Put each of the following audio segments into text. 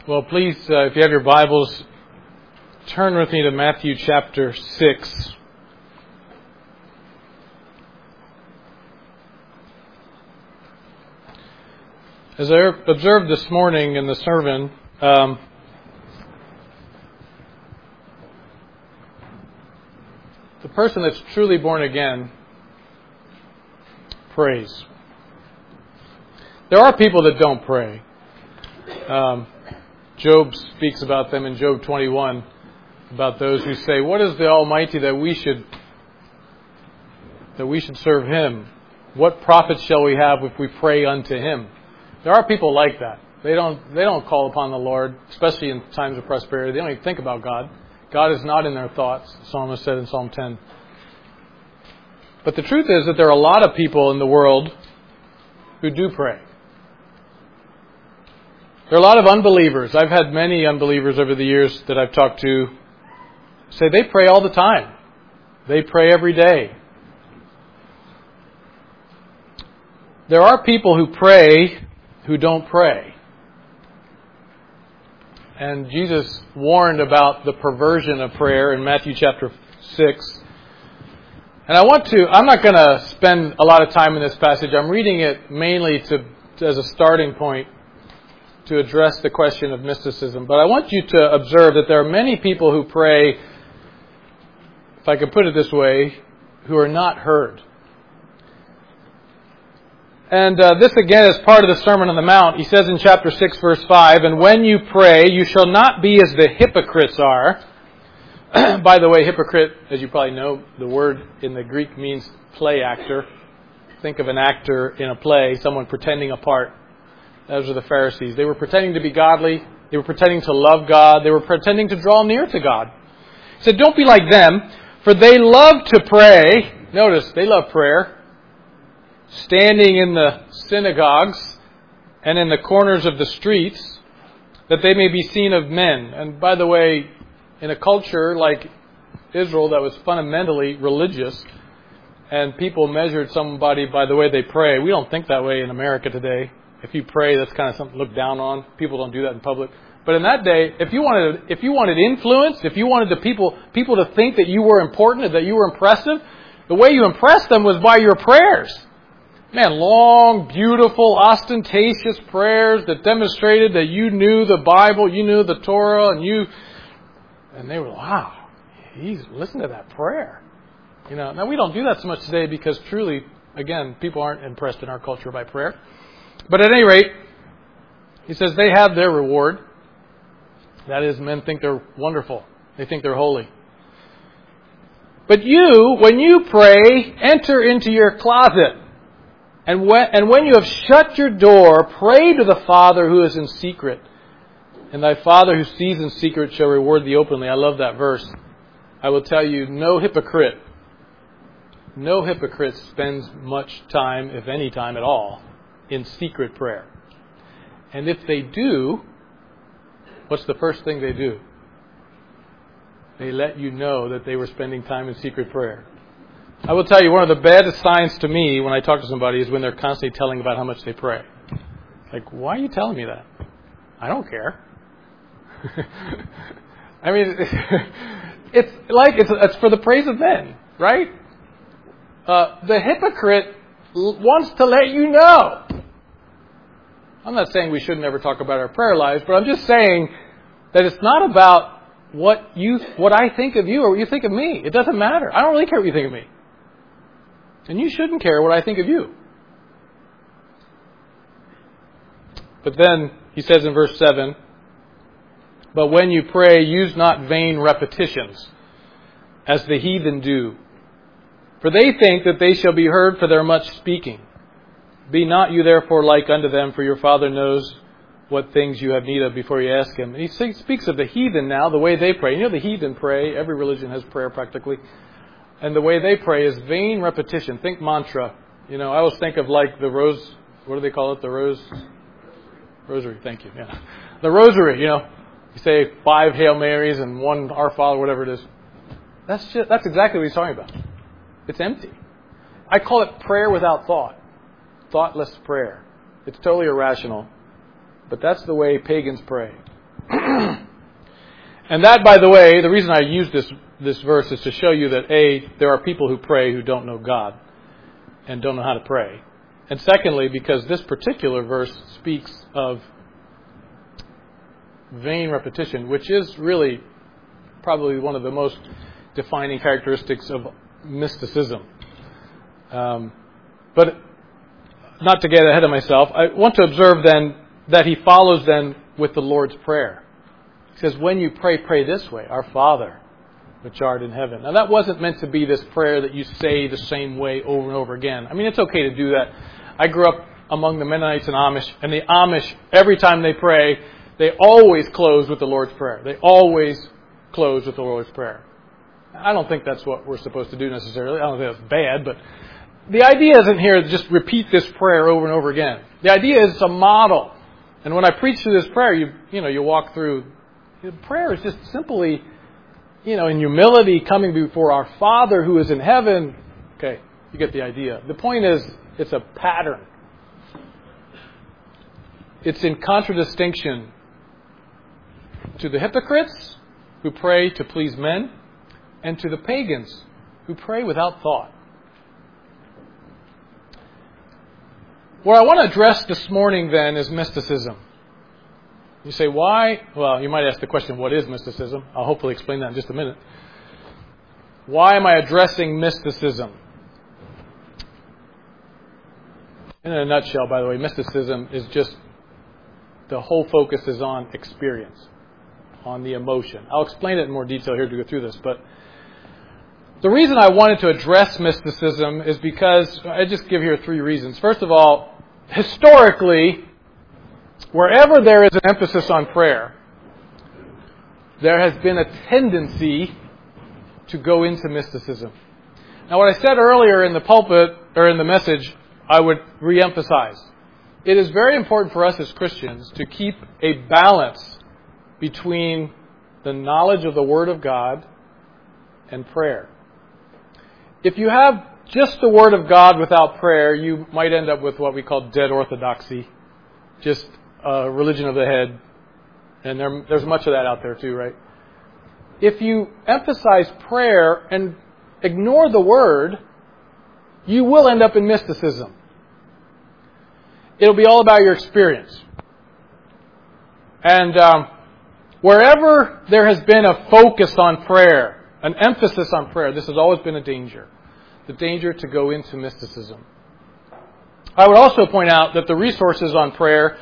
Well, please, if you have your Bibles, turn with me to Matthew chapter 6. As I observed this morning in the sermon, the person that's truly born again prays. There are people that don't pray. Job speaks about them in Job 21, about those who say, "What is the Almighty that we should serve Him? What profit shall we have if we pray unto Him?" There are people like that. They don't call upon the Lord, especially in times of prosperity. They don't even think about God. God is not in their thoughts, the psalmist said in Psalm 10. But the truth is that there are a lot of people in the world who do pray. There are a lot of unbelievers. I've had many unbelievers over the years that I've talked to say they pray all the time. They pray every day. There are people who pray who don't pray. And Jesus warned about the perversion of prayer in Matthew chapter 6. And I'm not going to spend a lot of time in this passage. I'm reading it mainly as a starting point to address the question of mysticism. But I want you to observe that there are many people who pray, if I can put it this way, who are not heard. And this again is part of the Sermon on the Mount. He says in chapter 6, verse 5, "And when you pray, you shall not be as the hypocrites are." By the way, hypocrite, as you probably know, the word in the Greek means play actor. Think of an actor in a play, someone pretending a part. Those are the Pharisees. They were pretending to be godly. They were pretending to love God. They were pretending to draw near to God. He said, "Don't be like them, for they love to pray." Notice, they love prayer. "Standing in the synagogues and in the corners of the streets, that they may be seen of men." And by the way, in a culture like Israel that was fundamentally religious, and people measured somebody by the way they pray, we don't think that way in America today. If you pray, that's kind of something looked down on. People don't do that in public. But in that day, if you wanted influence, if you wanted the people to think that you were important, that you were impressive, the way you impressed them was by your prayers. Man, long, beautiful, ostentatious prayers that demonstrated that you knew the Bible, you knew the Torah, and they were, "Wow, listen to that prayer." Now we don't do that so much today because truly, again, people aren't impressed in our culture by prayer. But at any rate, he says they have their reward. That is, men think they're wonderful. They think they're holy. "But you, when you pray, enter into your closet. And when you have shut your door, pray to the Father who is in secret. And thy Father who sees in secret shall reward thee openly." I love that verse. I will tell you, no hypocrite spends much time, if any time at all, in secret prayer. And if they do, what's the first thing they do? They let you know that they were spending time in secret prayer. I will tell you, one of the baddest signs to me when I talk to somebody is when they're constantly telling about how much they pray. Like, why are you telling me that? I don't care. I mean, it's for the praise of men, right? The hypocrite wants to let you know. I'm not saying we should never talk about our prayer lives, but I'm just saying that it's not about what I think of you or what you think of me. It doesn't matter. I don't really care what you think of me. And you shouldn't care what I think of you. But then he says in verse 7, "But when you pray, use not vain repetitions, as the heathen do. For they think that they shall be heard for their much speaking. Be not you therefore like unto them, for your Father knows what things you have need of before you ask Him." And he speaks of the heathen now, the way they pray. You know, the heathen pray. Every religion has prayer practically. And the way they pray is vain repetition. Think mantra. I always think of like the rose, what do they call it? The rosary. Thank you. Yeah. The rosary, you say 5 Hail Marys and 1 Our Father, whatever it is. That's exactly what he's talking about. It's empty. I call it prayer without thought. Thoughtless prayer. It's totally irrational. But that's the way pagans pray. And that, by the way, the reason I use this verse is to show you that, A, there are people who pray who don't know God and don't know how to pray. And secondly, because this particular verse speaks of vain repetition, which is really probably one of the most defining characteristics of mysticism. But not to get ahead of myself, I want to observe then that he follows then with the Lord's Prayer. He says, when you pray, pray this way, Our Father, which art in heaven. Now that wasn't meant to be this prayer that you say the same way over and over again. I mean, it's okay to do that. I grew up among the Mennonites and Amish, and the Amish, every time they pray, they always close with the Lord's Prayer. They always close with the Lord's Prayer. I don't think that's what we're supposed to do necessarily. I don't think that's bad, but the idea isn't here to just repeat this prayer over and over again. The idea is it's a model. And when I preach through this prayer, you walk through. Prayer is just simply, in humility, coming before our Father who is in heaven. Okay, you get the idea. The point is, it's a pattern. It's in contradistinction to the hypocrites who pray to please men and to the pagans who pray without thought. What I want to address this morning then is mysticism. You say, why? Well, you might ask the question, what is mysticism? I'll hopefully explain that in just a minute. Why am I addressing mysticism? In a nutshell, by the way, mysticism is just, the whole focus is on experience, on the emotion. I'll explain it in more detail here to go through this, but the reason I wanted to address mysticism is because, I just give here 3 reasons. First of all, historically, wherever there is an emphasis on prayer, there has been a tendency to go into mysticism. Now, what I said earlier in the pulpit, or in the message, I would re-emphasize. It is very important for us as Christians to keep a balance between the knowledge of the Word of God and prayer. If you have just the Word of God without prayer, you might end up with what we call dead orthodoxy. Just religion of the head. And there's much of that out there too, right? If you emphasize prayer and ignore the Word, you will end up in mysticism. It'll be all about your experience. And wherever there has been a focus on prayer, an emphasis on prayer, this has always been a danger. The danger to go into mysticism. I would also point out that the resources on prayer,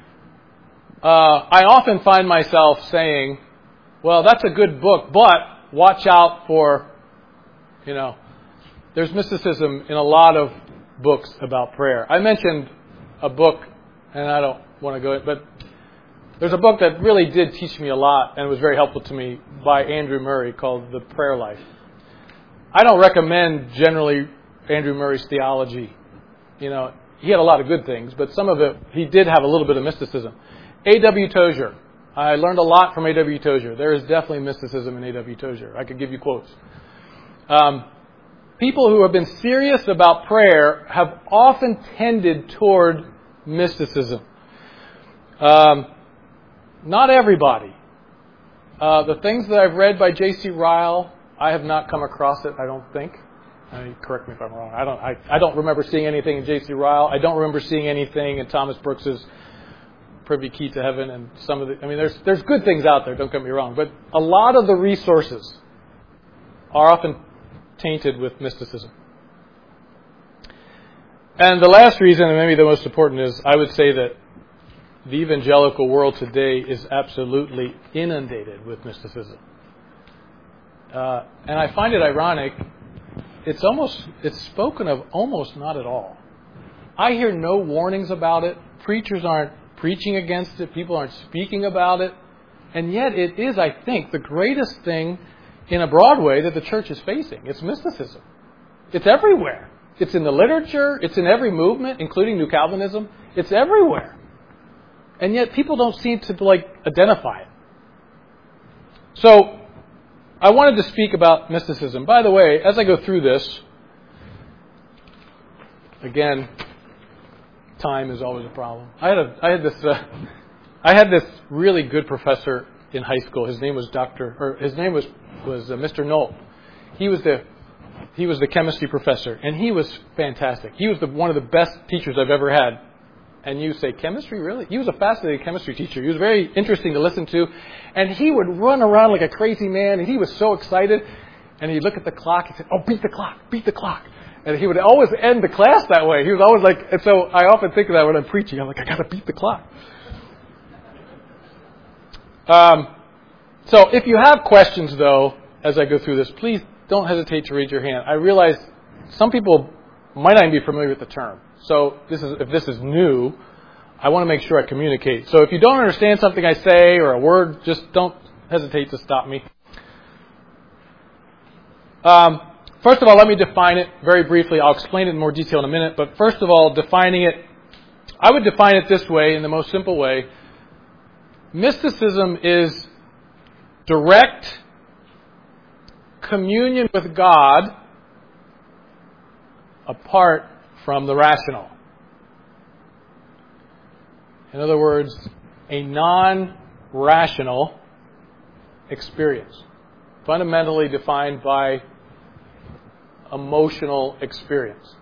I often find myself saying, well, that's a good book, but watch out for, there's mysticism in a lot of books about prayer. I mentioned a book, and I don't want to go, but there's a book that really did teach me a lot and was very helpful to me by Andrew Murray called The Prayer Life. I don't recommend generally Andrew Murray's theology. He had a lot of good things, but some of it, he did have a little bit of mysticism. A.W. Tozer. I learned a lot from A.W. Tozer. There is definitely mysticism in A.W. Tozer. I could give you quotes. People who have been serious about prayer have often tended toward mysticism. Not everybody. The things that I've read by J.C. Ryle, I have not come across it, I don't think. Correct me if I'm wrong. I don't remember seeing anything in J.C. Ryle. I don't remember seeing anything in Thomas Brooks's Privy Key to Heaven and some of the... there's good things out there, don't get me wrong. But a lot of the resources are often tainted with mysticism. And the last reason, and maybe the most important, is I would say that the evangelical world today is absolutely inundated with mysticism. And I find it ironic. It's spoken of almost not at all. I hear no warnings about it. Preachers aren't preaching against it. People aren't speaking about it. And yet it is, I think, the greatest thing in a broad way that the church is facing. It's mysticism. It's everywhere. It's in the literature. It's in every movement, including New Calvinism. It's everywhere. And yet people don't seem to identify it. So I wanted to speak about mysticism. By the way, as I go through this, again, time is always a problem. I had this I had this really good professor in high school. His name was Mr. Knoll. He was the chemistry professor, and he was fantastic. He was one of the best teachers I've ever had. And you say, chemistry, really? He was a fascinating chemistry teacher. He was very interesting to listen to. And he would run around like a crazy man, and he was so excited. And he'd look at the clock and say, oh, beat the clock, beat the clock. And he would always end the class that way. He was always like, and so I often think of that when I'm preaching. I'm like, I got to beat the clock. So if you have questions, though, as I go through this, please don't hesitate to raise your hand. I realize some people might not even be familiar with the term. So if this is new, I want to make sure I communicate. So if you don't understand something I say or a word, just don't hesitate to stop me. First of all, let me define it very briefly. I'll explain it in more detail in a minute. But first of all, defining it, I would define it this way, in the most simple way. Mysticism is direct communion with God apart from the rational. In other words, a non-rational experience, fundamentally defined by emotional experience.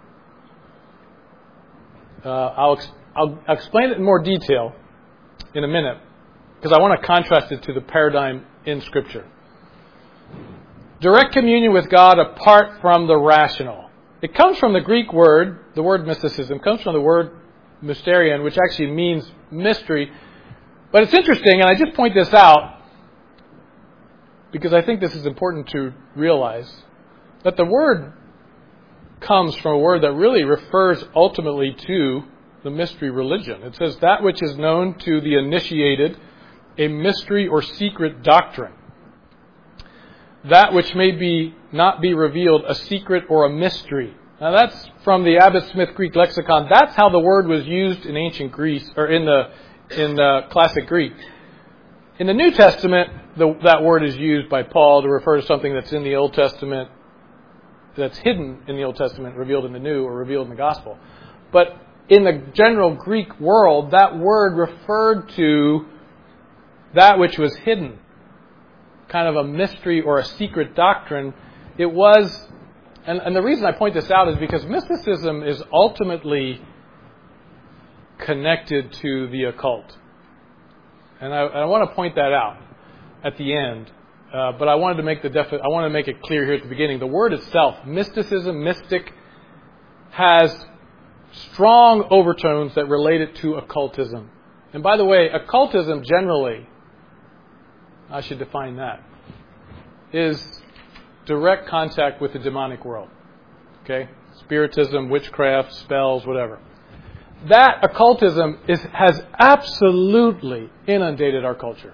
I'll explain it in more detail in a minute, because I want to contrast it to the paradigm in Scripture. Direct communion with God apart from the rational. It comes from the Greek word, the word mysticism, comes from the word mysterion, which actually means mystery. But it's interesting, and I just point this out, because I think this is important to realize, that the word comes from a word that really refers ultimately to the mystery religion. It says, that which is known to the initiated, a mystery or secret doctrine. That which may not be revealed, a secret or a mystery. Now that's from the Abbott Smith Greek lexicon. That's how the word was used in ancient Greece, or in the classic Greek. In the New Testament, that word is used by Paul to refer to something that's in the Old Testament, that's hidden in the Old Testament, revealed in the New, or revealed in the Gospel. But in the general Greek world, that word referred to that which was hidden, kind of a mystery or a secret doctrine. It was, and the reason I point this out is because mysticism is ultimately connected to the occult. And I want to point that out at the end. But I wanted to make I want to make it clear here at the beginning. The word itself, mysticism, mystic, has strong overtones that relate it to occultism. And by the way, occultism generally, I should define that, is direct contact with the demonic world. Okay? Spiritism, witchcraft, spells, whatever. That occultism has absolutely inundated our culture.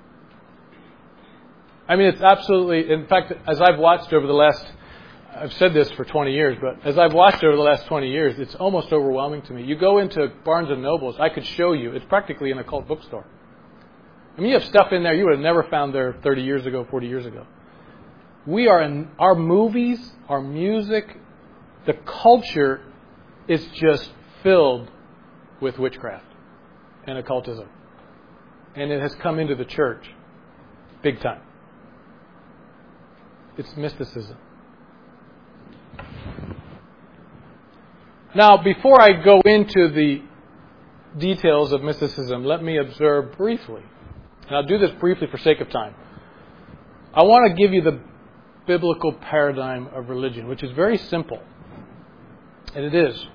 I mean, it's absolutely, in fact, as I've watched over the last, I've said this for 20 years, but as I've watched over the last 20 years, it's almost overwhelming to me. You go into Barnes & Noble's, I could show you, it's practically an occult bookstore. I mean, you have stuff in there you would have never found there 30 years ago, 40 years ago. We are in our movies, our music, the culture is just filled with witchcraft and occultism. And it has come into the church big time. It's mysticism. Now, before I go into the details of mysticism, let me observe briefly, and I'll do this briefly for sake of time. I want to give you the biblical paradigm of religion, which is very simple. And it is.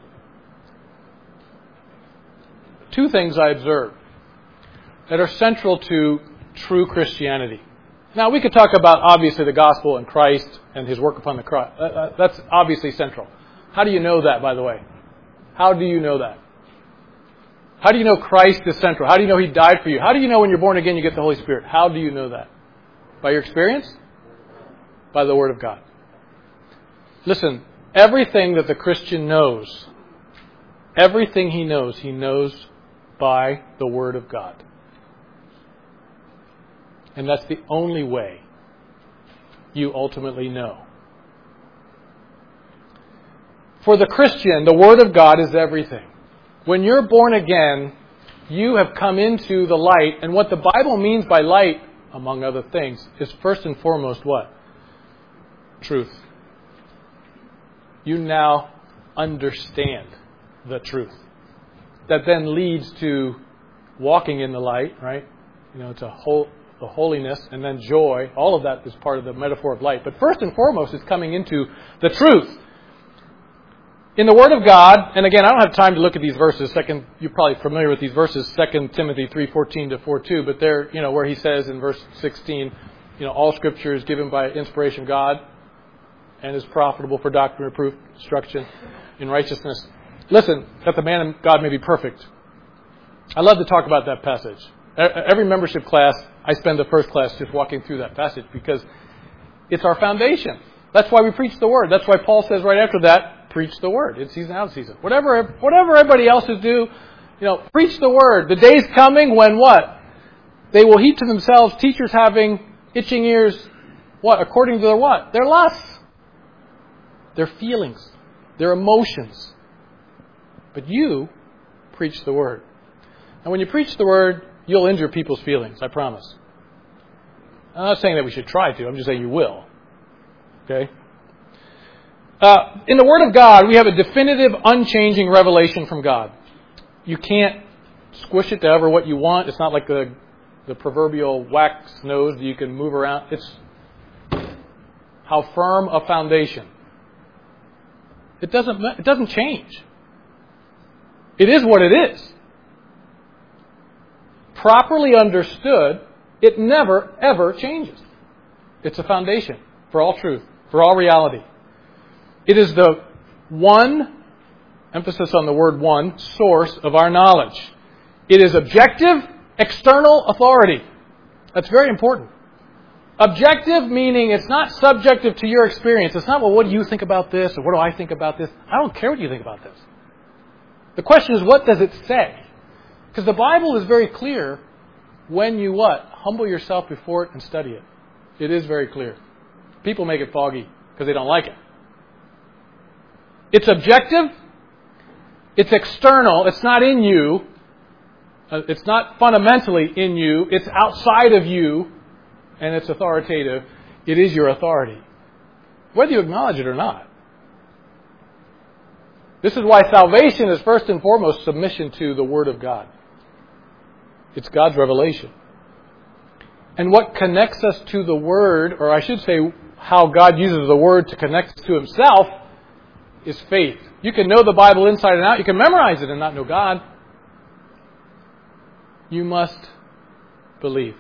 Two things I observe that are central to true Christianity. Now, we could talk about, obviously, the gospel and Christ and His work upon the cross. That's obviously central. How do you know that, by the way? How do you know that? How do you know Christ is central? How do you know He died for you? How do you know when you're born again you get the Holy Spirit? How do you know that? By your experience? By the Word of God. Listen, everything that the Christian knows, everything he knows by the Word of God. And that's the only way you ultimately know. For the Christian, the Word of God is everything. When you're born again, You have come into the light. And what the Bible means by light, among other things, is first and foremost what? Truth. You now understand the truth. That then leads to walking in the light, right? It's the holiness and then joy. All of that is part of the metaphor of light. But first and foremost is coming into the truth. In the Word of God, and again, I don't have time to look at these verses. You're probably familiar with these verses, 2 Timothy 3:14 to 4:2. But they're, where he says in verse 16, all Scripture is given by inspiration of God and is profitable for doctrine, reproof, instruction in righteousness. Listen, that the man of God may be perfect. I love to talk about that passage. Every membership class, I spend the first class just walking through that passage because it's our foundation. That's why we preach the Word. That's why Paul says right after that, preach the Word. In season, out of season. Whatever everybody else is do, preach the Word. The day's coming when what? They will heap to themselves teachers having itching ears. What? According to their what? Their lusts. Their feelings. Their emotions. But you preach the Word. And when you preach the Word, you'll injure people's feelings, I promise. I'm not saying that we should try to. I'm just saying you will. Okay? In the Word of God, we have a definitive, unchanging revelation from God. You can't squish it to ever what you want. It's not like the proverbial wax nose that you can move around. It's how firm a foundation. It doesn't change. It is what it is. Properly understood, it never, ever changes. It's a foundation for all truth, for all reality. It is the one, emphasis on the word one, source of our knowledge. It is objective, external authority. That's very important. Objective meaning it's not subjective to your experience. It's not, well, what do you think about this? Or what do I think about this? I don't care what you think about this. The question is, what does it say? Because the Bible is very clear when you what? Humble yourself before it and study it. It is very clear. People make it foggy because they don't like it. It's objective. It's external. It's not in you. It's not fundamentally in you. It's outside of you. And it's authoritative. It is your authority. Whether you acknowledge it or not. This is why salvation is first and foremost submission to the Word of God. It's God's revelation. And what connects us to the Word, or I should say how God uses the Word to connect us to Himself, is faith. You can know the Bible inside and out. You can memorize it and not know God. You must believe.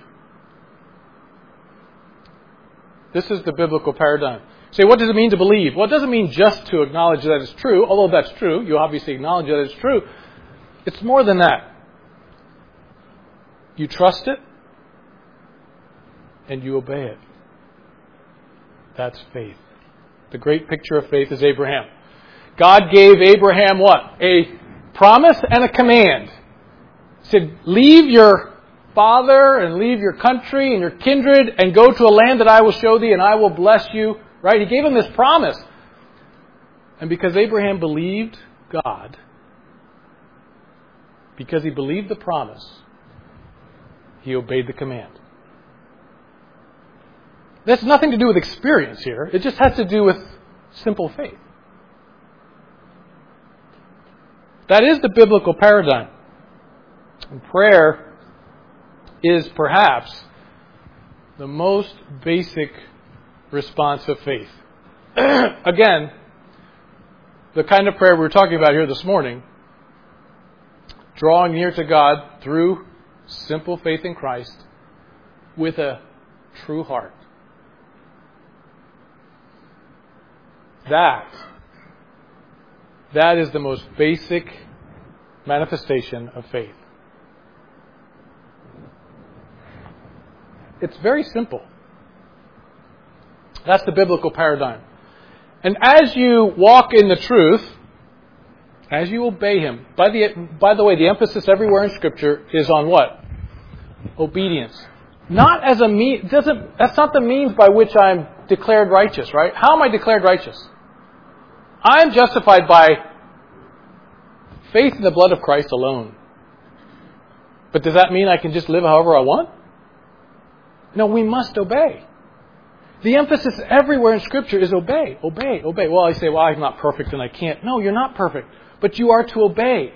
This is the biblical paradigm. Say, what does it mean to believe? Well, it doesn't mean just to acknowledge that it's true, although that's true. You obviously acknowledge that it's true. It's more than that. You trust it, and you obey it. That's faith. The great picture of faith is Abraham. God gave Abraham what? A promise and a command. He said, leave your father and leave your country and your kindred and go to a land that I will show thee and I will bless you. Right? He gave him this promise. And because Abraham believed God, because he believed the promise, he obeyed the command. That's nothing to do with experience here. It just has to do with simple faith. That is the biblical paradigm. And prayer is perhaps the most basic response of faith. Again, the kind of prayer we're talking about here this morning, drawing near to God through simple faith in Christ with a true heart. That is the most basic manifestation of faith. It's very simple. That's the biblical paradigm. And as you walk in the truth, as you obey Him, by the way, the emphasis everywhere in Scripture is on what? Obedience. Not as a mean. That's not the means by which I'm declared righteous, right? How am I declared righteous? I'm justified by faith in the blood of Christ alone. But does that mean I can just live however I want? No, we must obey. The emphasis everywhere in Scripture is obey, obey, obey. Well, I say, well, I'm not perfect and I can't. No, you're not perfect. But you are to obey.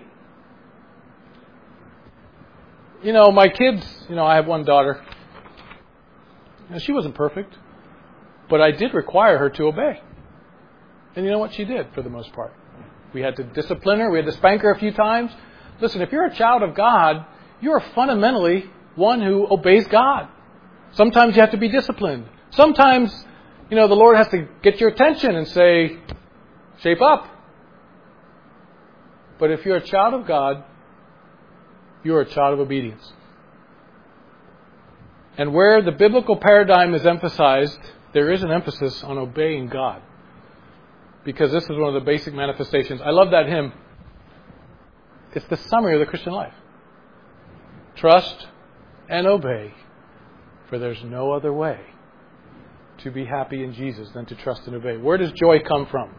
My kids, I have one daughter. She wasn't perfect. But I did require her to obey. And you know what she did for the most part? We had to discipline her. We had to spank her a few times. Listen, if you're a child of God, you are fundamentally one who obeys God. Sometimes you have to be disciplined. Sometimes, the Lord has to get your attention and say, shape up. But if you're a child of God, you're a child of obedience. And where the biblical paradigm is emphasized, there is an emphasis on obeying God. Because this is one of the basic manifestations. I love that hymn. It's the summary of the Christian life. Trust and obey, for there's no other way to be happy in Jesus than to trust and obey. Where does joy come from?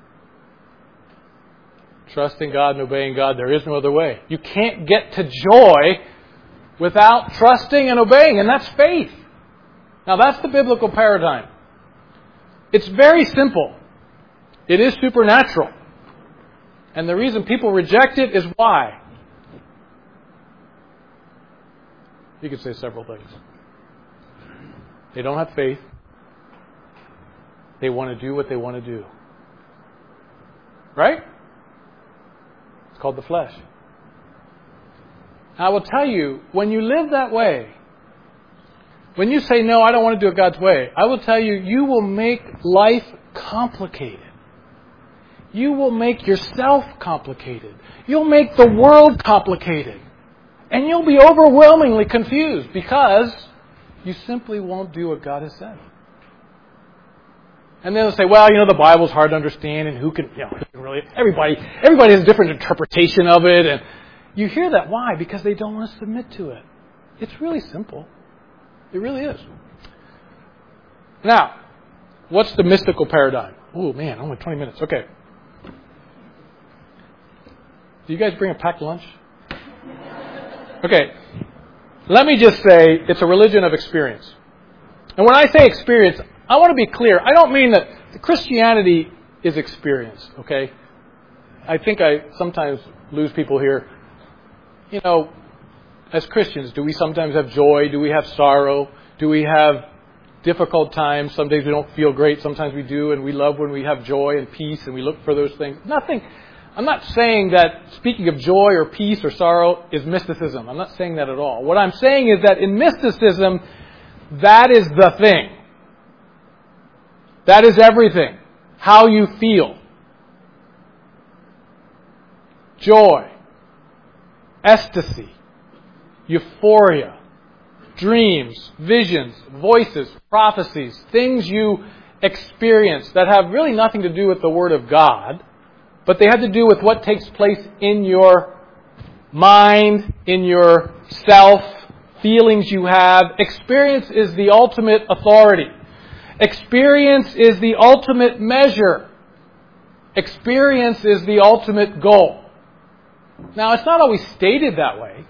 Trusting God and obeying God. There is no other way. You can't get to joy without trusting and obeying, and that's faith. Now that's the biblical paradigm. It's very simple. It is supernatural. And the reason people reject it is why? You could say several things. They don't have faith. They want to do what they want to do. Right? It's called the flesh. I will tell you, when you live that way, when you say, no, I don't want to do it God's way, I will tell you, you will make life complicated. You will make yourself complicated. You'll make the world complicated. And you'll be overwhelmingly confused because you simply won't do what God has said. And then they'll say, well, the Bible's hard to understand and who can really, everybody has a different interpretation of it. And you hear that. Why? Because they don't want to submit to it. It's really simple. It really is. Now, what's the mystical paradigm? Oh, man, only 20 minutes. Okay. Do you guys bring a packed lunch? Okay. Let me just say it's a religion of experience. And when I say experience, I want to be clear. I don't mean that Christianity is experience, okay? I think I sometimes lose people here. As Christians, do we sometimes have joy? Do we have sorrow? Do we have difficult times? Some days we don't feel great. Sometimes we do, and we love when we have joy and peace, and we look for those things. I'm not saying that speaking of joy or peace or sorrow is mysticism. I'm not saying that at all. What I'm saying is that in mysticism, that is the thing. That is everything. How you feel. Joy. Ecstasy. Euphoria. Dreams. Visions. Voices. Prophecies. Things you experience that have really nothing to do with the Word of God, but they have to do with what takes place in your mind, in your self, feelings you have. Experience is the ultimate authority. Experience is the ultimate measure. Experience is the ultimate goal. Now, it's not always stated that way.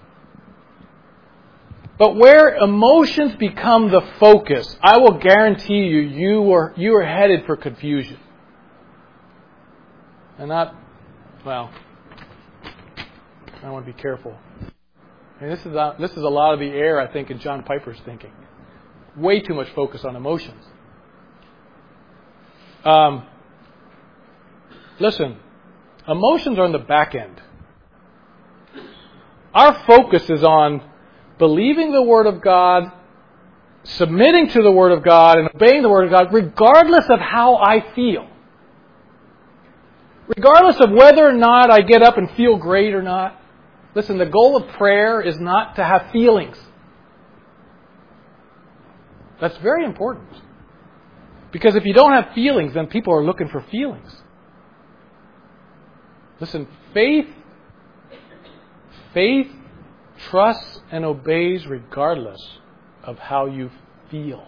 But where emotions become the focus, I will guarantee you are headed for confusion. And I want to be careful. And this is a lot of the error, I think, in John Piper's thinking. Way too much focus on emotions. Listen, emotions are on the back end. Our focus is on believing the Word of God, submitting to the Word of God, and obeying the Word of God, regardless of how I feel. Regardless of whether or not I get up and feel great or not. Listen, the goal of prayer is not to have feelings. That's very important. Because if you don't have feelings, then people are looking for feelings. Listen, faith trusts and obeys regardless of how you feel.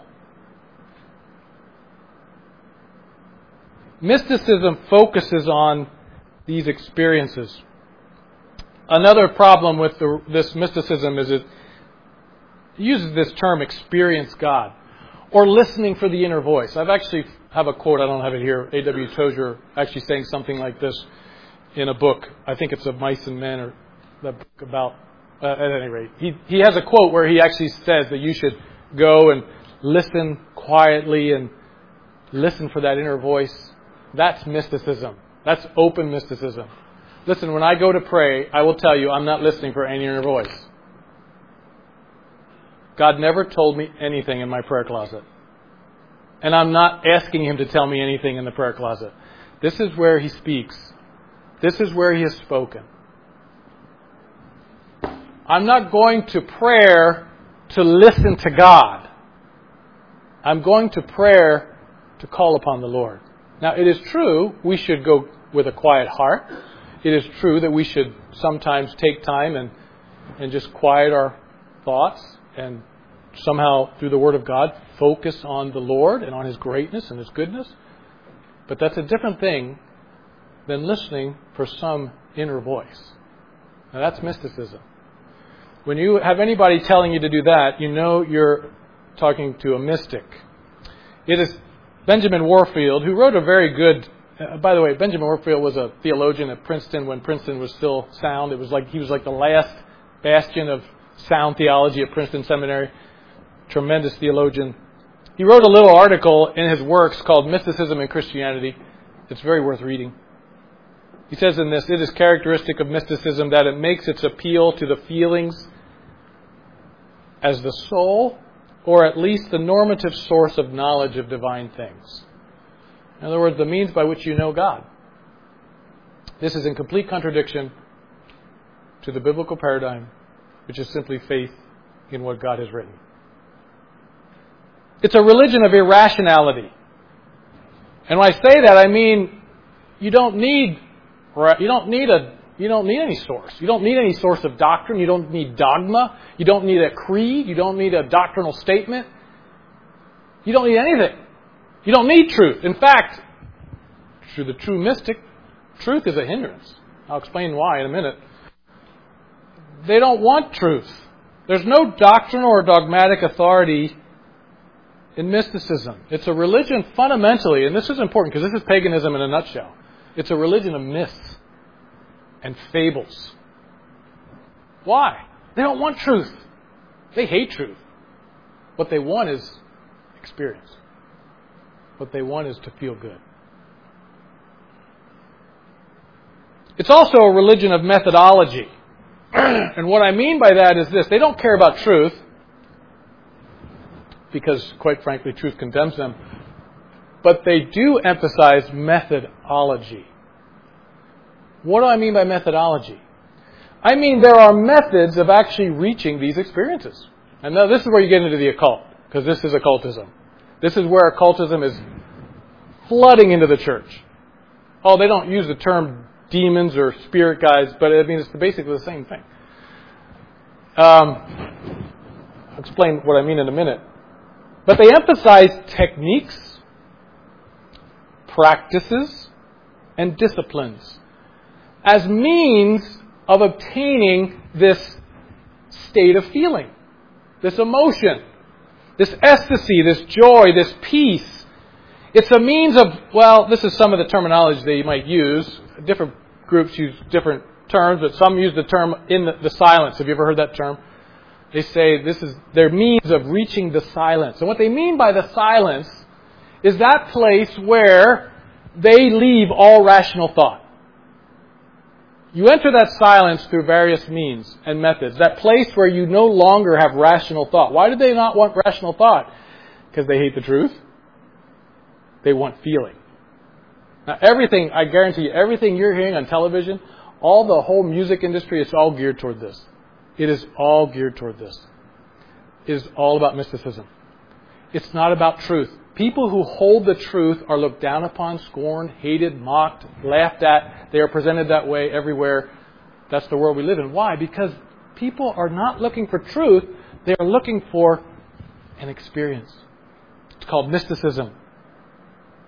Mysticism focuses on these experiences. Another problem with this mysticism is it uses this term, experience God, or listening for the inner voice. I've actually have a quote, I don't have it here, A.W. Tozer actually saying something like this in a book. I think it's of Mice and Men, or that book about, at any rate. He has a quote where he actually says that you should go and listen quietly and listen for that inner voice. That's mysticism. That's open mysticism. Listen, when I go to pray, I will tell you I'm not listening for any inner voice. God never told me anything in my prayer closet. And I'm not asking Him to tell me anything in the prayer closet. This is where He speaks. This is where He has spoken. I'm not going to prayer to listen to God. I'm going to prayer to call upon the Lord. Now, it is true we should go with a quiet heart. It is true that we should sometimes take time and just quiet our thoughts and somehow, through the Word of God, focus on the Lord and on His greatness and His goodness. But that's a different thing than listening for some inner voice. Now, that's mysticism. When you have anybody telling you to do that, you know you're talking to a mystic. It is Benjamin Warfield, who wrote a very good... by the way, Benjamin Warfield was a theologian at Princeton when Princeton was still sound. It was like he was like the last bastion of sound theology at Princeton Seminary. Tremendous theologian. He wrote a little article in his works called Mysticism and Christianity. It's very worth reading. He says in this, it is characteristic of mysticism that it makes its appeal to the feelings as the sole, or at least the normative source of knowledge of divine things. In other words, the means by which you know God. This is in complete contradiction to the biblical paradigm, which is simply faith in what God has written. It's a religion of irrationality. And when I say that, I mean you don't need any source. You don't need any source of doctrine. You don't need dogma. You don't need a creed. You don't need a doctrinal statement. You don't need anything. You don't need truth. In fact, to the true mystic, truth is a hindrance. I'll explain why in a minute. They don't want truth. There's no doctrinal or dogmatic authority in mysticism. It's a religion fundamentally, and this is important because this is paganism in a nutshell. It's a religion of myths and fables. Why? They don't want truth. They hate truth. What they want is experience. What they want is to feel good. It's also a religion of methodology. And what I mean by that is this. They don't care about truth because, quite frankly, truth condemns them. But they do emphasize methodology. What do I mean by methodology? I mean there are methods of actually reaching these experiences. And now this is where you get into the occult, because this is occultism. This is where occultism is flooding into the church. Oh, they don't use the term demons or spirit guides, but I mean it's basically the same thing. I'll explain what I mean in a minute. But they emphasize techniques, practices, and disciplines as means of obtaining this state of feeling, this emotion, this ecstasy, this joy, this peace. It's a means of, well, this is some of the terminology they might use. Different groups use different terms, but some use the term in the silence. Have you ever heard that term? They say this is their means of reaching the silence. And what they mean by the silence is that place where they leave all rational thought. You enter that silence through various means and methods. That place where you no longer have rational thought. Why do they not want rational thought? Because they hate the truth. They want feeling. Now everything, I guarantee you, everything you're hearing on television, all the whole music industry, it's all geared toward this. It is all geared toward this. It is all about mysticism. It's not about truth. People who hold the truth are looked down upon, scorned, hated, mocked, laughed at. They are presented that way everywhere. That's the world we live in. Why? Because people are not looking for truth. They are looking for an experience. It's called mysticism.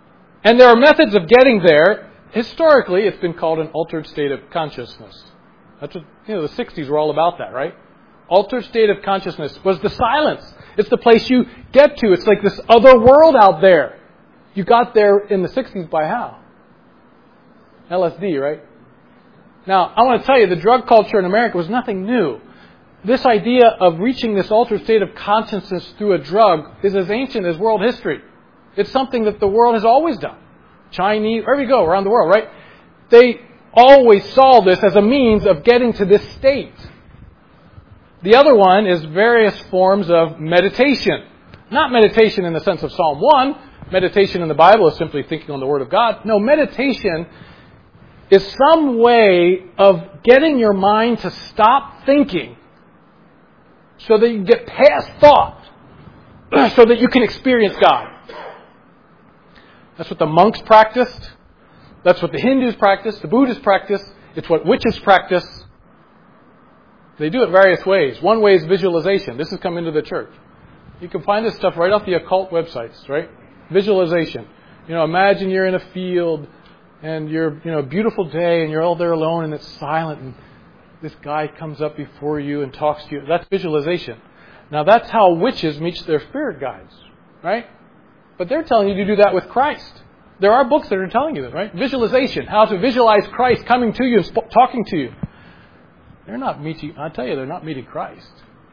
And there are methods of getting there. Historically, it's been called an altered state of consciousness. That's what, the 60s were all about that, right? Altered state of consciousness was the silence. It's the place you get to. It's like this other world out there. You got there in the 60s by how? LSD, right? Now, I want to tell you, the drug culture in America was nothing new. This idea of reaching this altered state of consciousness through a drug is as ancient as world history. It's something that the world has always done. Chinese, wherever you go around the world, right? They always saw this as a means of getting to this state. The other one is various forms of meditation. Not meditation in the sense of Psalm 1. Meditation in the Bible is simply thinking on the Word of God. No, meditation is some way of getting your mind to stop thinking so that you get past thought, so that you can experience God. That's what the monks practiced. That's what the Hindus practice, the Buddhists practice. It's what witches practice. They do it various ways. One way is visualization. This has come into the church. You can find this stuff right off the occult websites, right? Visualization. Imagine you're in a field and you're, a beautiful day and you're all there alone and it's silent and this guy comes up before you and talks to you. That's visualization. Now that's how witches meet their spirit guides, right? But they're telling you to do that with Christ. There are books that are telling you that, right? Visualization, how to visualize Christ coming to you and talking to you. They're not meeting Christ.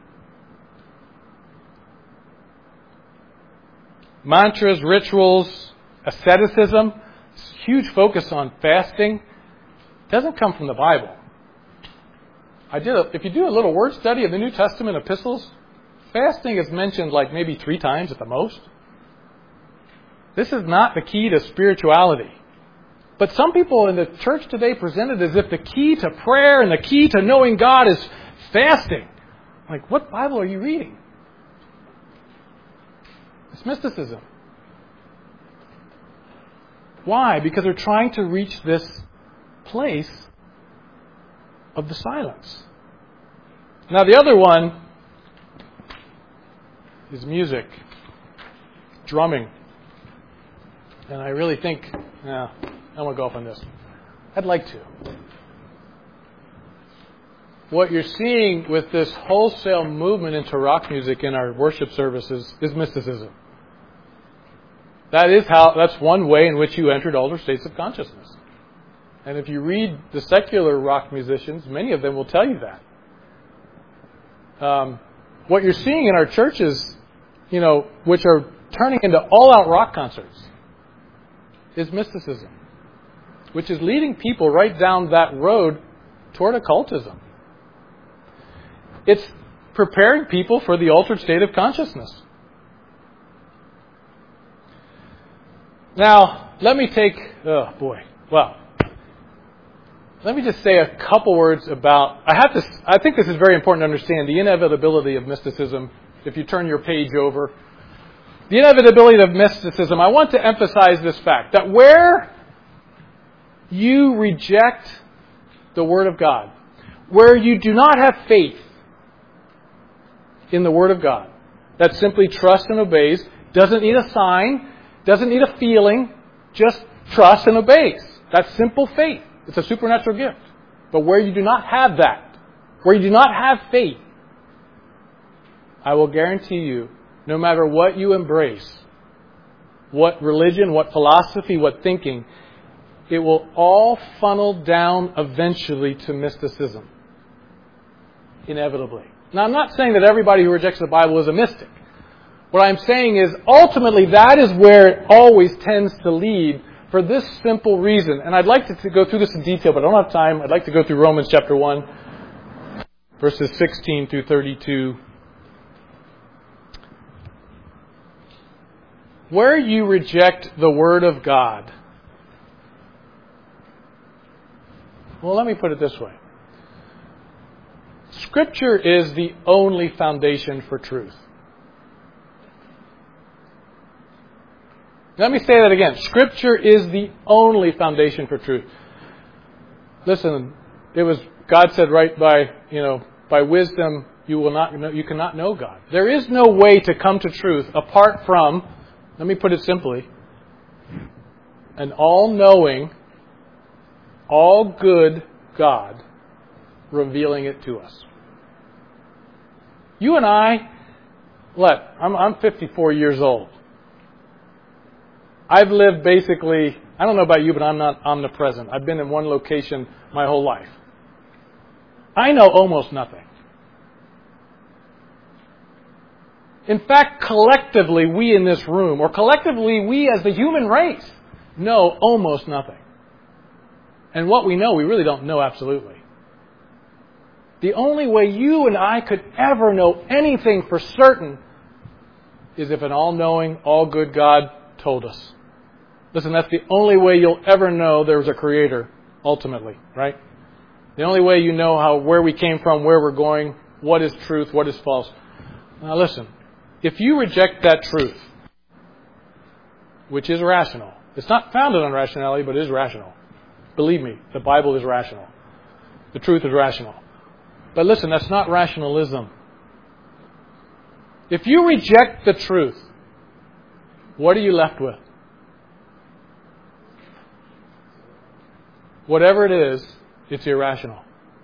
Mantras, rituals, asceticism, huge focus on fasting, doesn't come from the Bible. If you do a little word study of the New Testament epistles, fasting is mentioned like maybe 3 times at the most. This is not the key to spirituality. But some people in the church today present it as if the key to prayer and the key to knowing God is fasting. Like, what Bible are you reading? It's mysticism. Why? Because they're trying to reach this place of the silence. Now, the other one is music, drumming. And I really think, I don't want to go off on this. I'd like to. What you're seeing with this wholesale movement into rock music in our worship services is mysticism. That's one way in which you entered altered states of consciousness. And if you read the secular rock musicians, many of them will tell you that. What you're seeing in our churches, which are turning into all-out rock concerts, is mysticism, which is leading people right down that road toward occultism. It's preparing people for the altered state of consciousness. Now, let me just say a couple words about, I think this is very important to understand, the inevitability of mysticism. If you turn your page over, the inevitability of mysticism, I want to emphasize this fact, that where you reject the Word of God, where you do not have faith in the Word of God, that simply trusts and obeys, doesn't need a sign, doesn't need a feeling, just trusts and obeys. That's simple faith. It's a supernatural gift. But where you do not have that, where you do not have faith, I will guarantee you, no matter what you embrace, what religion, what philosophy, what thinking, it will all funnel down eventually to mysticism. Inevitably. Now, I'm not saying that everybody who rejects the Bible is a mystic. What I'm saying is, ultimately, that is where it always tends to lead for this simple reason. And I'd like to go through this in detail, but I don't have time. I'd like to go through Romans chapter 1, verses 16 through 32. Where you reject the Word of God. Well, let me put it this way. Scripture is the only foundation for truth. Let me say that again. Scripture is the only foundation for truth. Listen, God said right by wisdom you cannot know God. There is no way to come to truth apart from, let me put it simply, an all-knowing, all-good God revealing it to us. You and I, I'm 54 years old. I've lived basically, I don't know about you, but I'm not omnipresent. I've been in one location my whole life. I know almost nothing. In fact, collectively, we in this room, or collectively, we as the human race, know almost nothing. And what we know, we really don't know absolutely. The only way you and I could ever know anything for certain is if an all-knowing, all-good God told us. Listen, that's the only way you'll ever know there's a creator, ultimately, right? The only way you know where we came from, where we're going, what is truth, what is false. Now listen, if you reject that truth, which is rational, it's not founded on rationality, but it is rational. Believe me, the Bible is rational. The truth is rational. But listen, that's not rationalism. If you reject the truth, what are you left with? Whatever it is, it's irrational.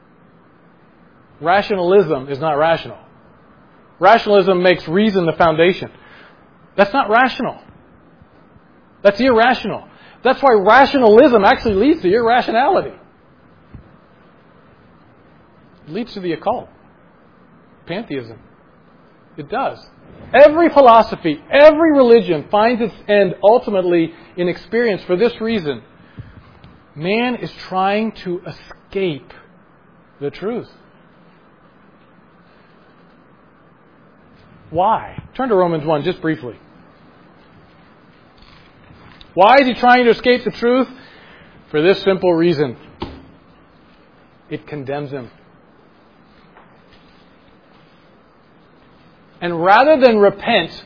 Rationalism is not rational. Rationalism makes reason the foundation. That's not rational. That's irrational. That's why rationalism actually leads to irrationality. It leads to the occult. Pantheism. It does. Every philosophy, every religion finds its end ultimately in experience for this reason. Man is trying to escape the truth. Why? Turn to Romans 1 just briefly. Why is he trying to escape the truth? For this simple reason. It condemns him. And rather than repent,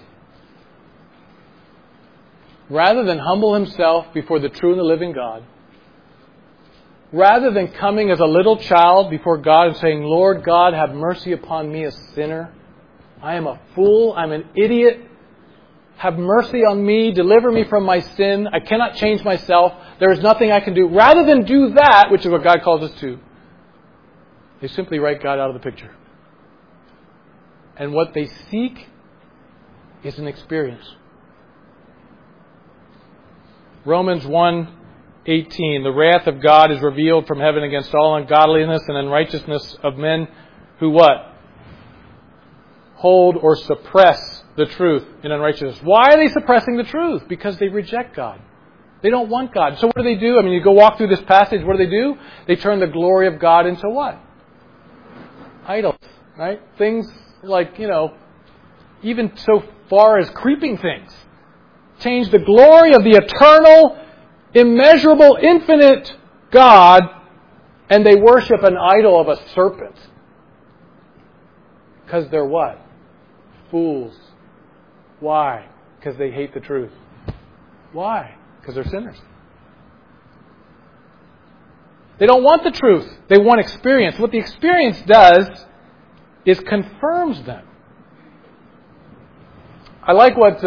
rather than humble himself before the true and the living God, rather than coming as a little child before God and saying, Lord God, have mercy upon me, a sinner. I am a fool. I'm an idiot. Have mercy on me. Deliver me from my sin. I cannot change myself. There is nothing I can do. Rather than do that, which is what God calls us to, they simply write God out of the picture. And what they seek is an experience. Romans 1:18, the wrath of God is revealed from heaven against all ungodliness and unrighteousness of men who what? Hold or suppress the truth in unrighteousness. Why are they suppressing the truth? Because they reject God. They don't want God. So what do? You go walk through this passage, what do? They turn the glory of God into what? Idols, right? Things like, even so far as creeping things. Change the glory of the eternal, immeasurable, infinite God, and they worship an idol of a serpent. Because they're what? Fools. Why? Because they hate the truth. Why? Because they're sinners. They don't want the truth. They want experience. What the experience does is confirms them. I like what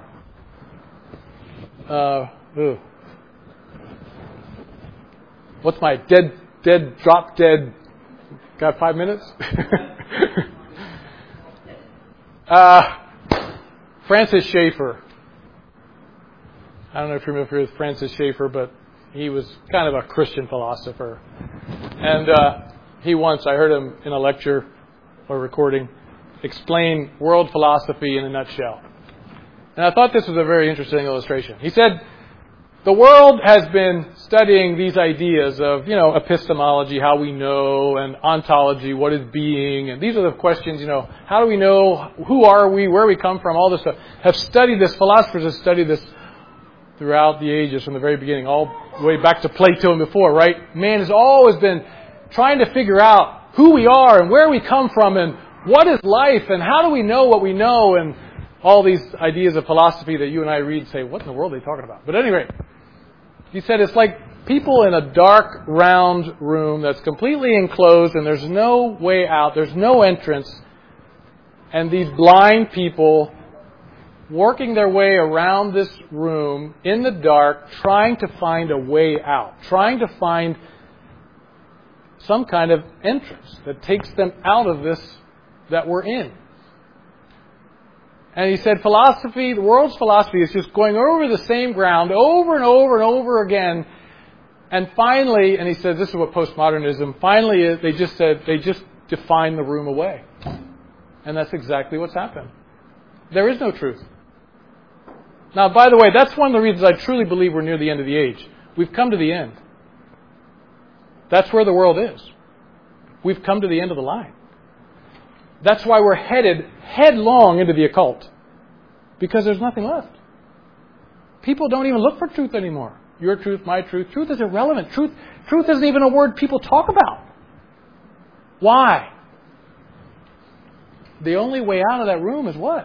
what's my drop dead? Got 5 minutes? Francis Schaeffer. I don't know if you're familiar with Francis Schaeffer, but he was kind of a Christian philosopher. And I heard him in a lecture or recording, explain world philosophy in a nutshell. And I thought this was a very interesting illustration. He said, the world has been studying these ideas of, epistemology, how we know, and ontology, what is being, and these are the questions, how do we know, who are we, where we come from, all this stuff. Philosophers have studied this throughout the ages, from the very beginning, all the way back to Plato and before, right? Man has always been trying to figure out who we are and where we come from and what is life and how do we know what we know, and all these ideas of philosophy that you and I read and say, what in the world are they talking about? But anyway, he said it's like people in a dark, round room that's completely enclosed and there's no way out, there's no entrance, and these blind people working their way around this room in the dark, trying to find a way out, trying to find some kind of entrance that takes them out of this that we're in. And he said philosophy, the world's philosophy is just going over the same ground over and over and over again. And finally, and he said this is what postmodernism, finally is, they just define the room away. And that's exactly what's happened. There is no truth. Now, by the way, that's one of the reasons I truly believe we're near the end of the age. We've come to the end. That's where the world is. We've come to the end of the line. That's why we're headed headlong into the occult. Because there's nothing left. People don't even look for truth anymore. Your truth, my truth. Truth is irrelevant. Truth isn't even a word people talk about. Why? The only way out of that room is what?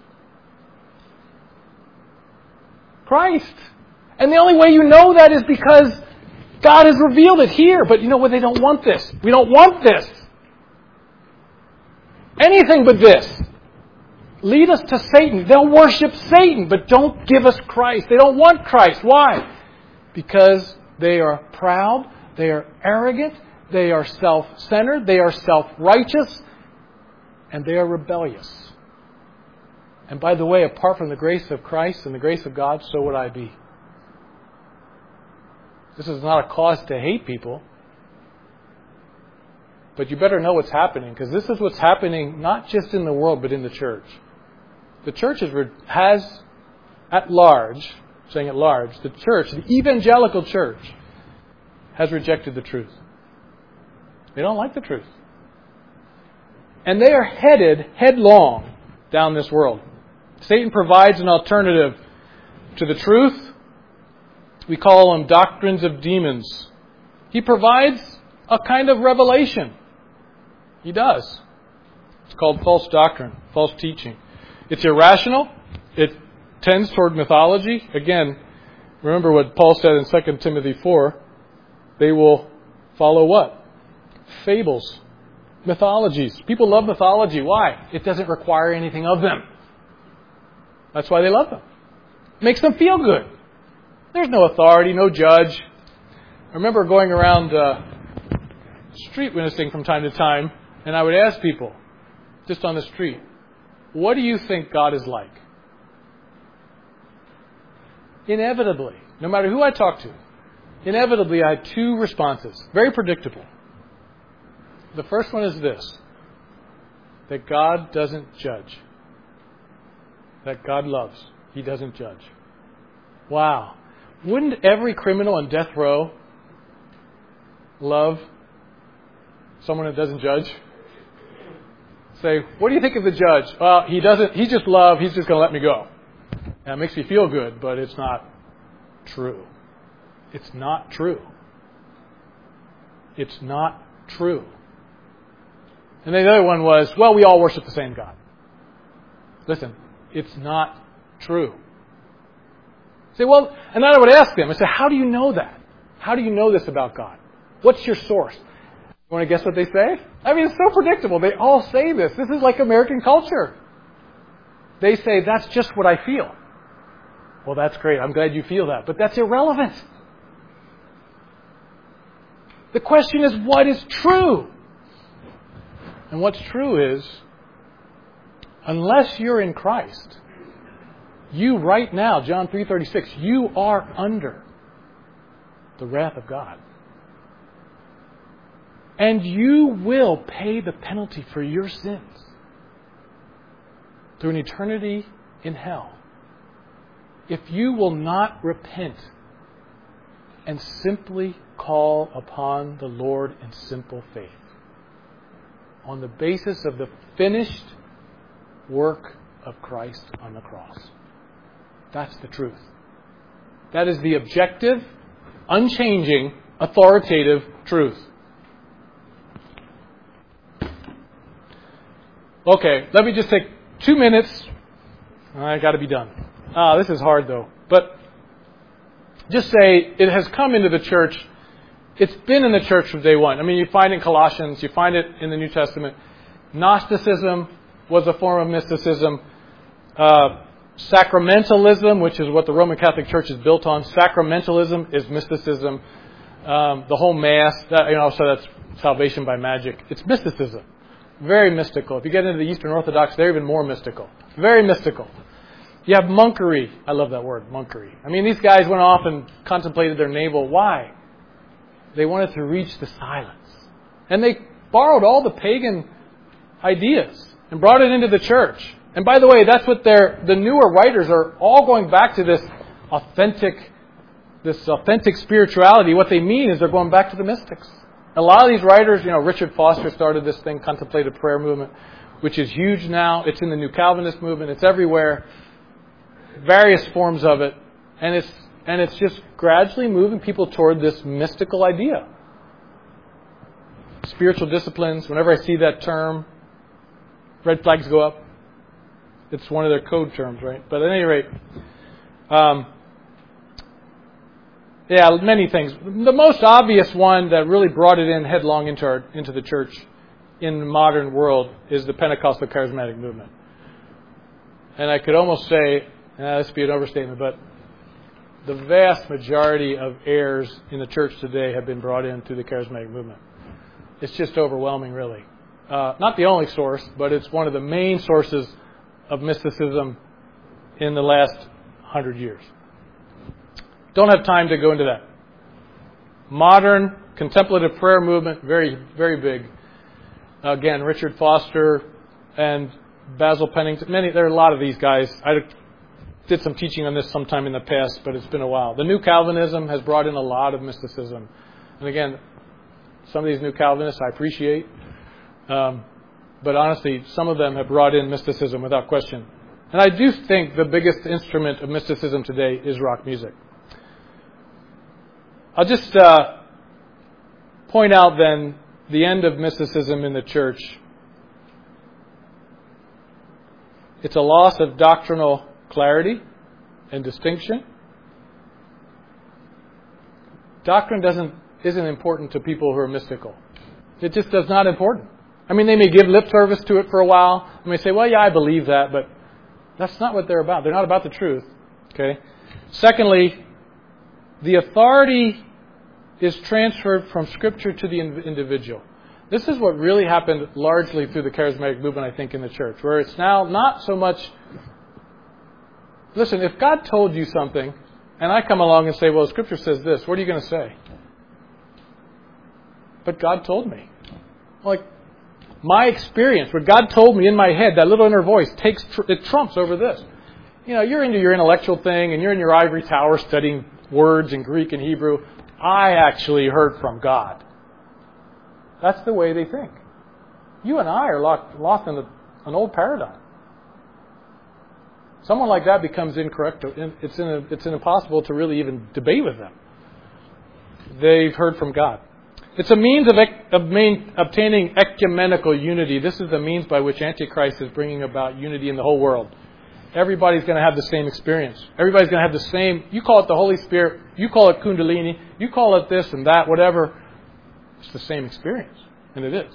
Christ. And the only way you know that is because God has revealed it here. But you know what? They don't want this. We don't want this. Anything but this. Lead us to Satan. They'll worship Satan, but don't give us Christ. They don't want Christ. Why? Because they are proud, they are arrogant, they are self-centered, they are self-righteous, and they are rebellious. And by the way, apart from the grace of Christ and the grace of God, so would I be. This is not a cause to hate people. But you better know what's happening, because this is what's happening not just in the world, but in the church. The church has at large, saying at large, the church, the evangelical church, has rejected the truth. They don't like the truth. And they are headed headlong down this world. Satan provides an alternative to the truth. We call them doctrines of demons. He provides a kind of revelation. He does. It's called false doctrine, false teaching. It's irrational. It tends toward mythology. Again, remember what Paul said in 2 Timothy 4. They will follow what? Fables. Mythologies. People love mythology. Why? It doesn't require anything of them. That's why they love them. It makes them feel good. There's no authority, no judge. I remember going around street witnessing from time to time, and I would ask people, just on the street, what do you think God is like? Inevitably, no matter who I talked to, inevitably I had two responses, very predictable. The first one is this, that God doesn't judge. That God loves. He doesn't judge. Wow. Wouldn't every criminal on death row love someone that doesn't judge? Say, what do you think of the judge? Well, he doesn't, he's just love, he's just going to let me go. That makes me feel good, but it's not true. It's not true. It's not true. And then the other one was, well, we all worship the same God. Listen, it's not true. Say, well, and then I would ask them, I say, how do you know that? How do you know this about God? What's your source? You want to guess what they say? I mean, it's so predictable. They all say this. This is like American culture. They say, that's just what I feel. Well, that's great. I'm glad you feel that. But that's irrelevant. The question is, what is true? And what's true is, unless you're in Christ, you right now, John 3:36, you are under the wrath of God. And you will pay the penalty for your sins through an eternity in hell if you will not repent and simply call upon the Lord in simple faith on the basis of the finished work of Christ on the cross. That's the truth. That is the objective, unchanging, authoritative truth. Okay, let me just take 2 minutes. I got to be done. This is hard though. But just say it has come into the church. It's been in the church from day one. I mean, you find it in Colossians. You find it in the New Testament. Gnosticism was a form of mysticism. Sacramentalism, which is what the Roman Catholic Church is built on. Sacramentalism is mysticism. The whole Mass, so that's salvation by magic. It's mysticism. Very mystical. If you get into the Eastern Orthodox, they're even more mystical. Very mystical. You have monkery. I love that word, monkery. I mean, these guys went off and contemplated their navel. Why? They wanted to reach the silence. And they borrowed all the pagan ideas and brought it into the church. And by the way, that's what the newer writers are all going back to this authentic spirituality. What they mean is they're going back to the mystics. A lot of these writers, Richard Foster started this thing, contemplative prayer movement, which is huge now. It's in the New Calvinist movement. It's everywhere. Various forms of it. And it's just gradually moving people toward this mystical idea. Spiritual disciplines. Whenever I see that term, red flags go up. It's one of their code terms, right? But at any rate, many things. The most obvious one that really brought it in headlong into the church in the modern world is the Pentecostal charismatic movement. And I could almost say, this would be an overstatement, but the vast majority of errors in the church today have been brought in through the charismatic movement. It's just overwhelming, really. Not the only source, but it's one of the main sources of mysticism in the last 100 years. Don't have time to go into that. Modern contemplative prayer movement, very, very big. Again, Richard Foster and Basil Pennington. There are a lot of these guys. I did some teaching on this sometime in the past, but it's been a while. The New Calvinism has brought in a lot of mysticism. And again, some of these New Calvinists I appreciate. But honestly, some of them have brought in mysticism without question. And I do think the biggest instrument of mysticism today is rock music. I'll just point out then the end of mysticism in the church. It's a loss of doctrinal clarity and distinction. Doctrine isn't important to people who are mystical. It just is not important. I mean, they may give lip service to it for a while. They may say, well, yeah, I believe that, but that's not what they're about. They're not about the truth. Okay. Secondly, the authority is transferred from Scripture to the individual. This is what really happened largely through the charismatic movement, I think, in the church, where it's now not so much... Listen, if God told you something, and I come along and say, well, Scripture says this, what are you going to say? But God told me. My experience, what God told me in my head, that little inner voice, it trumps over this. You're into your intellectual thing, and you're in your ivory tower studying words in Greek and Hebrew. I actually heard from God. That's the way they think. You and I are lost in an old paradigm. Someone like that becomes incorrect. It's impossible to really even debate with them. They've heard from God. It's a means of obtaining ecumenical unity. This is the means by which Antichrist is bringing about unity in the whole world. Everybody's going to have the same experience. Everybody's going to have the same... You call it the Holy Spirit. You call it Kundalini. You call it this and that, whatever. It's the same experience. And it is.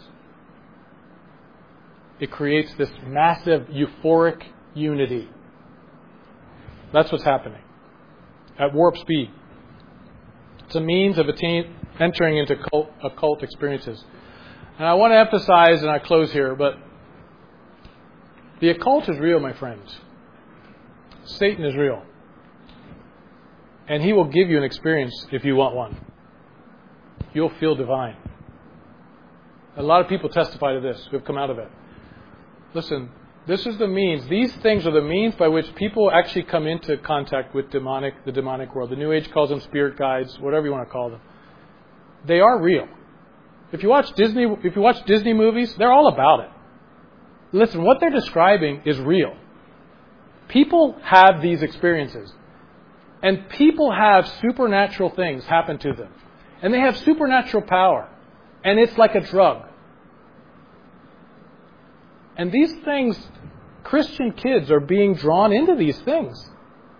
It creates this massive euphoric unity. That's what's happening. At warp speed. It's a means of entering into occult experiences. And I want to emphasize, and I close here, but the occult is real, my friends. Satan is real. And he will give you an experience if you want one. You'll feel divine. A lot of people testify to this who have come out of it. Listen, this is the means. These things are the means by which people actually come into contact with the demonic world. The New Age calls them spirit guides, whatever you want to call them. They are real. If you watch Disney movies, they're all about it. Listen, what they're describing is real. People have these experiences. And people have supernatural things happen to them. And they have supernatural power. And it's like a drug. And these things, Christian kids are being drawn into these things.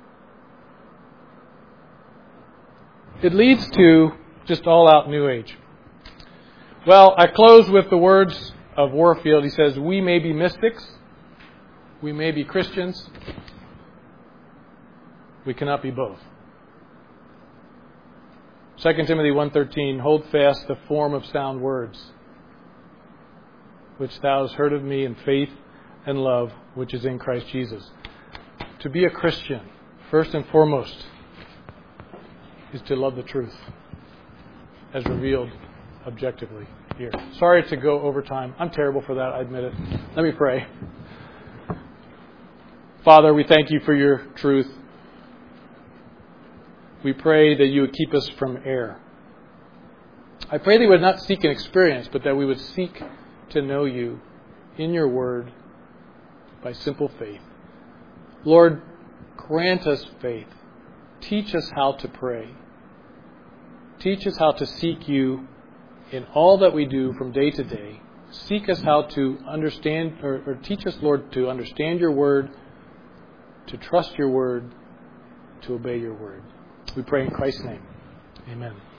It leads to just all-out New Age. Well, I close with the words of Warfield. He says, we may be mystics. We may be Christians. We cannot be both. 2 Timothy 1:13, hold fast the form of sound words, which thou hast heard of me in faith and love, which is in Christ Jesus. To be a Christian, first and foremost, is to love the truth, as revealed objectively here. Sorry to go over time. I'm terrible for that, I admit it. Let me pray. Father, we thank you for your truth. We pray that you would keep us from error. I pray that we would not seek an experience, but that we would seek to know you in your word by simple faith. Lord, grant us faith. Teach us how to pray. Teach us how to seek you in all that we do from day to day. Seek us how to understand, or teach us, Lord, to understand your word, to trust your word, to obey your word. We pray in Christ's name. Amen.